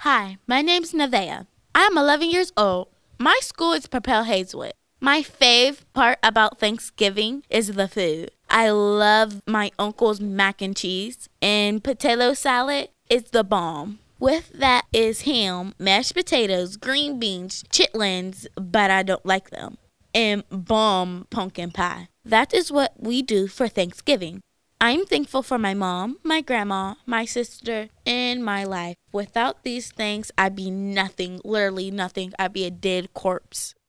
Hi, my name's Nevaeh. I'm 11 years old. My school is Propel Hazelwood. My fave part about Thanksgiving is the food. I love my uncle's mac and cheese, and potato salad is the bomb. With that is ham, mashed potatoes, green beans, chitlins, but I don't like them, and bomb pumpkin pie. That is what we do for Thanksgiving. I'm thankful for my mom, my grandma, my sister, and my life. Without these things, I'd be nothing, literally nothing. I'd be a dead corpse.